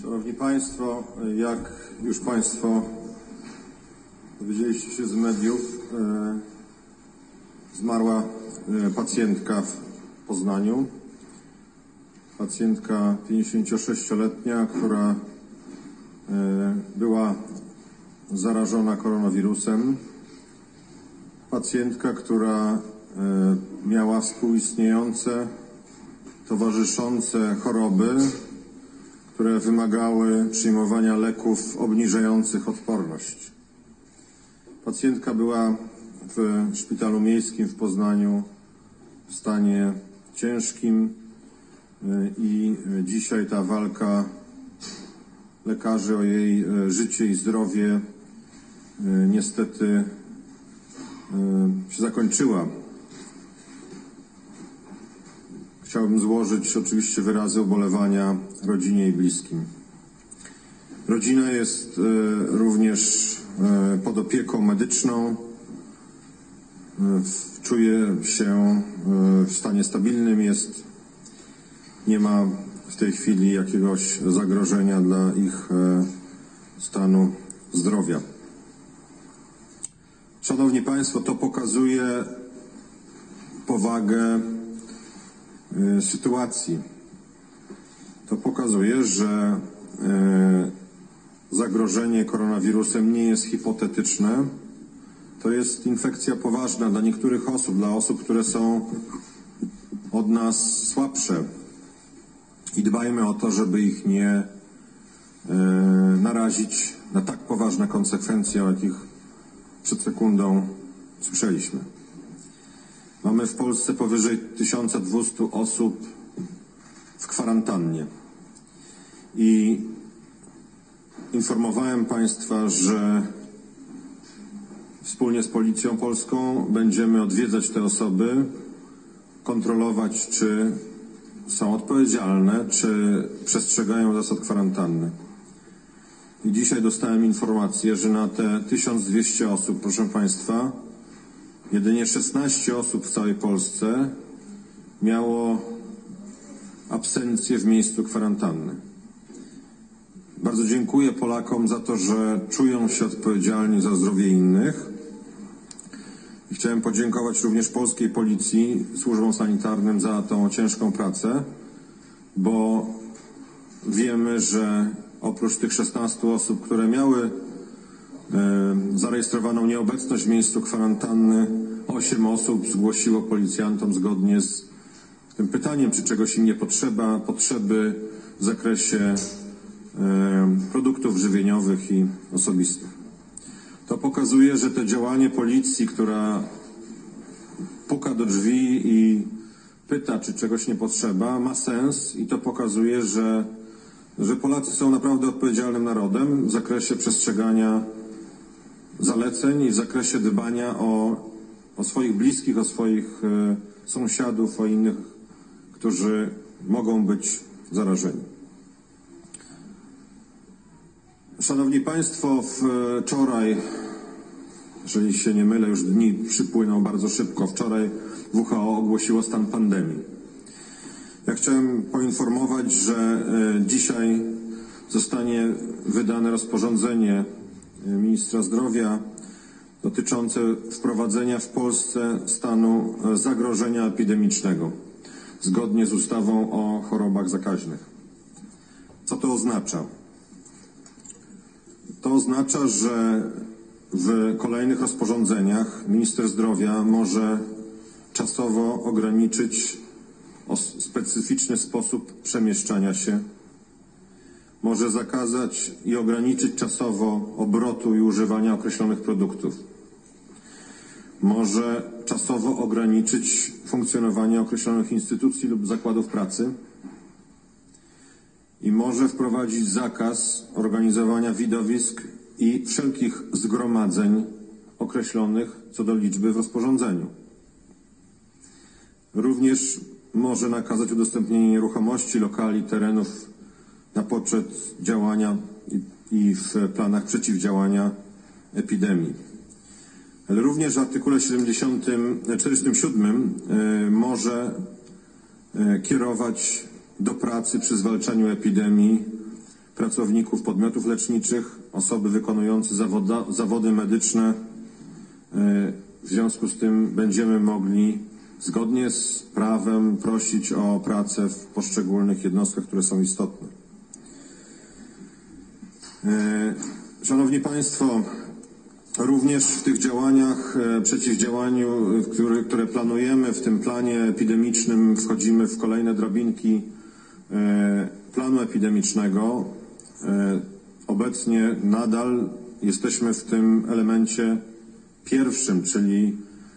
Szanowni Państwo, jak już Państwo dowiedzieliście się z mediów, zmarła pacjentka w Poznaniu. Pacjentka 56-letnia, która była zarażona koronawirusem. Pacjentka, która miała współistniejące, towarzyszące choroby, które wymagały przyjmowania leków obniżających odporność. Pacjentka była w szpitalu miejskim w Poznaniu w stanie ciężkim i dzisiaj ta walka lekarzy o jej życie i zdrowie niestety się zakończyła. Chciałbym złożyć oczywiście wyrazy ubolewania rodzinie i bliskim. Rodzina jest również pod opieką medyczną. Czuje się w stanie stabilnym, nie ma w tej chwili jakiegoś zagrożenia dla ich stanu zdrowia. Szanowni Państwo, to pokazuje powagę sytuacji. To pokazuje, że zagrożenie koronawirusem nie jest hipotetyczne. To jest infekcja poważna dla niektórych osób, dla osób, które są od nas słabsze. I dbajmy o to, żeby ich nie narazić na tak poważne konsekwencje, o jakich przed sekundą słyszeliśmy. Mamy w Polsce powyżej 1200 osób w kwarantannie. I informowałem Państwa, że wspólnie z Policją Polską będziemy odwiedzać te osoby, kontrolować, czy są odpowiedzialne, czy przestrzegają zasad kwarantanny. I dzisiaj dostałem informację, że na te 1200 osób, proszę Państwa, jedynie 16 osób w całej Polsce miało absencję w miejscu kwarantanny. Bardzo dziękuję Polakom za to, że czują się odpowiedzialni za zdrowie innych. I chciałem podziękować również polskiej policji, służbom sanitarnym za tą ciężką pracę, bo wiemy, że oprócz tych 16 osób, które miały zarejestrowaną nieobecność w miejscu kwarantanny, 8 osób zgłosiło policjantom zgodnie z tym pytaniem, czy czegoś im nie potrzeba, potrzeby w zakresie produktów żywieniowych i osobistych. To pokazuje, że to działanie policji, która puka do drzwi i pyta, czy czegoś nie potrzeba, ma sens i to pokazuje, że Polacy są naprawdę odpowiedzialnym narodem w zakresie przestrzegania zaleceń i w zakresie dbania o swoich bliskich, o swoich sąsiadów, o innych, którzy mogą być zarażeni. Szanowni Państwo, wczoraj, jeżeli się nie mylę, już dni przypłyną bardzo szybko, wczoraj WHO ogłosiło stan pandemii. Ja chciałem poinformować, że dzisiaj zostanie wydane rozporządzenie ministra zdrowia dotyczące wprowadzenia w Polsce stanu zagrożenia epidemicznego zgodnie z ustawą o chorobach zakaźnych. Co to oznacza? To oznacza, że w kolejnych rozporządzeniach minister zdrowia może czasowo ograniczyć specyficzny sposób przemieszczania się, może zakazać i ograniczyć czasowo obrotu i używania określonych produktów, może czasowo ograniczyć funkcjonowanie określonych instytucji lub zakładów pracy i może wprowadzić zakaz organizowania widowisk i wszelkich zgromadzeń określonych co do liczby w rozporządzeniu. Również może nakazać udostępnienie nieruchomości, lokali, terenów na poczet działania i w planach przeciwdziałania epidemii. Ale również w artykule 47 może kierować do pracy przy zwalczaniu epidemii pracowników podmiotów leczniczych, osoby wykonujące zawody medyczne. W związku z tym będziemy mogli zgodnie z prawem prosić o pracę w poszczególnych jednostkach, które są istotne. Szanowni Państwo, również w tych działaniach, przeciwdziałaniu, które planujemy, w tym planie epidemicznym wchodzimy w kolejne drabinki planu epidemicznego. Obecnie nadal jesteśmy w tym elemencie pierwszym, czyli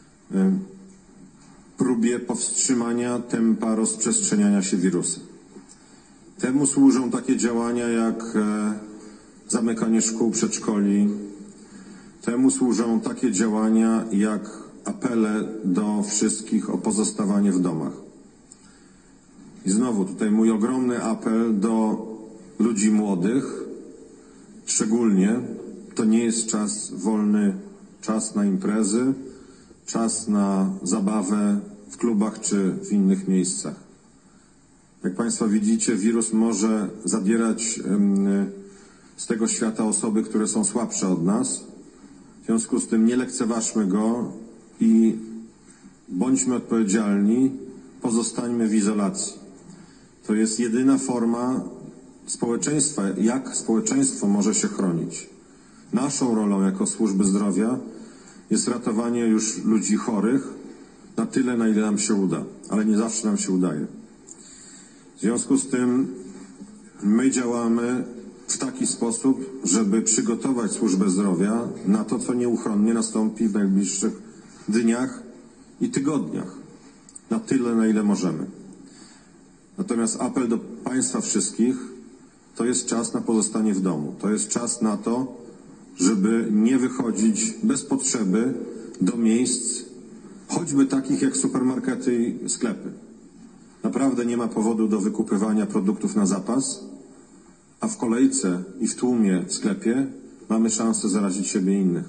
próbie powstrzymania tempa rozprzestrzeniania się wirusa. Temu służą takie działania jak zamykanie szkół, przedszkoli. Temu służą takie działania jak apele do wszystkich o pozostawanie w domach. I znowu tutaj mój ogromny apel do ludzi młodych, szczególnie to nie jest czas wolny, czas na imprezy, czas na zabawę w klubach czy w innych miejscach. Jak Państwo widzicie, wirus może zabierać z tego świata osoby, które są słabsze od nas. W związku z tym nie lekceważmy go i bądźmy odpowiedzialni, pozostańmy w izolacji. To jest jedyna forma społeczeństwa, jak społeczeństwo może się chronić. Naszą rolą jako służby zdrowia jest ratowanie już ludzi chorych na tyle, na ile nam się uda, ale nie zawsze nam się udaje. W związku z tym my działamy w taki sposób, żeby przygotować służbę zdrowia na to, co nieuchronnie nastąpi w najbliższych dniach i tygodniach. Na tyle, na ile możemy. Natomiast apel do Państwa wszystkich, to jest czas na pozostanie w domu. To jest czas na to, żeby nie wychodzić bez potrzeby do miejsc, choćby takich jak supermarkety i sklepy. Naprawdę nie ma powodu do wykupywania produktów na zapas, a w kolejce i w tłumie w sklepie mamy szansę zarazić siebie i innych.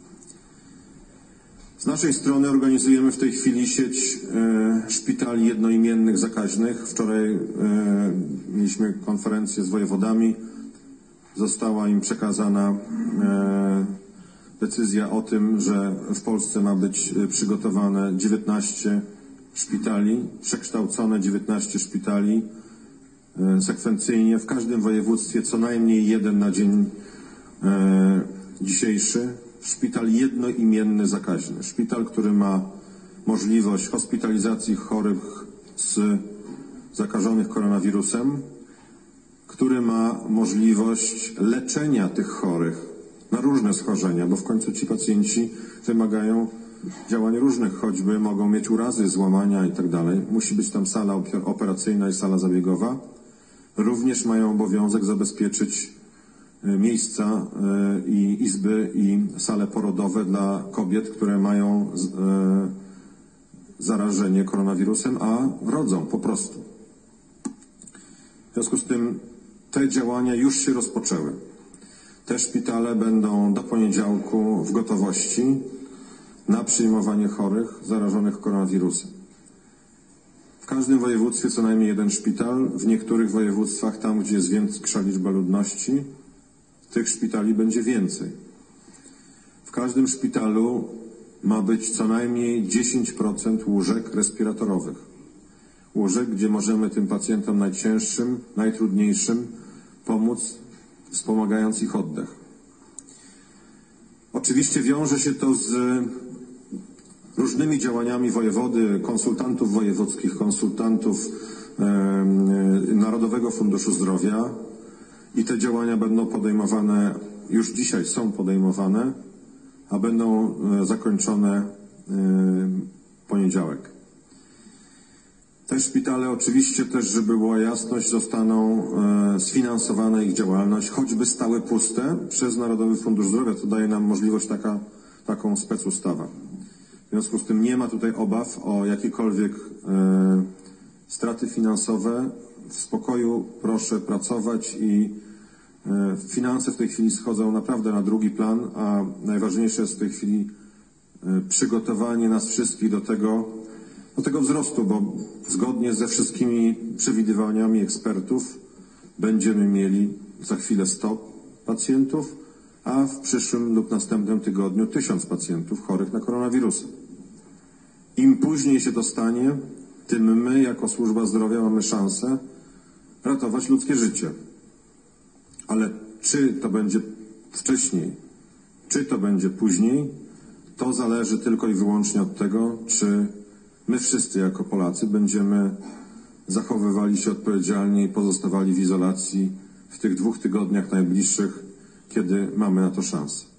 Z naszej strony organizujemy w tej chwili sieć szpitali jednoimiennych zakaźnych. Wczoraj mieliśmy konferencję z wojewodami. Została im przekazana decyzja o tym, że w Polsce ma być przygotowane 19 szpitali, przekształcone 19 szpitali sekwencyjnie w każdym województwie co najmniej jeden na dzień dzisiejszy. Szpital jednoimienny zakaźny. Szpital, który ma możliwość hospitalizacji chorych zakażonych koronawirusem, który ma możliwość leczenia tych chorych na różne schorzenia, bo w końcu ci pacjenci wymagają działań różnych, choćby mogą mieć urazy, złamania i tak dalej. Musi być tam sala operacyjna i sala zabiegowa. Również mają obowiązek zabezpieczyć miejsca i izby i sale porodowe dla kobiet, które mają zarażenie koronawirusem, a rodzą po prostu. W związku z tym te działania już się rozpoczęły. Te szpitale będą do poniedziałku w gotowości na przyjmowanie chorych zarażonych koronawirusem. W każdym województwie co najmniej jeden szpital, w niektórych województwach, tam gdzie jest większa liczba ludności, tych szpitali będzie więcej. W każdym szpitalu ma być co najmniej 10% łóżek respiratorowych. Łóżek, gdzie możemy tym pacjentom najcięższym, najtrudniejszym pomóc, wspomagając ich oddech. Oczywiście wiąże się to z różnymi działaniami wojewody, konsultantów wojewódzkich, konsultantów Narodowego Funduszu Zdrowia i te działania będą podejmowane, już dzisiaj są podejmowane, a będą zakończone w poniedziałek. Te szpitale oczywiście też, żeby była jasność, zostaną sfinansowane ich działalność, choćby stały puste przez Narodowy Fundusz Zdrowia, co daje nam możliwość taką specustawa. W związku z tym nie ma tutaj obaw o jakiekolwiek straty finansowe. W spokoju proszę pracować i finanse w tej chwili schodzą naprawdę na drugi plan, a najważniejsze jest w tej chwili przygotowanie nas wszystkich do tego wzrostu, bo zgodnie ze wszystkimi przewidywaniami ekspertów będziemy mieli za chwilę 100 pacjentów, a w przyszłym lub następnym tygodniu 1000 pacjentów chorych na koronawirusa. Im później się to stanie, tym my jako służba zdrowia mamy szansę ratować ludzkie życie. Ale czy to będzie wcześniej, czy to będzie później, to zależy tylko i wyłącznie od tego, czy my wszyscy jako Polacy będziemy zachowywali się odpowiedzialnie i pozostawali w izolacji w tych 2 tygodniach najbliższych, kiedy mamy na to szansę.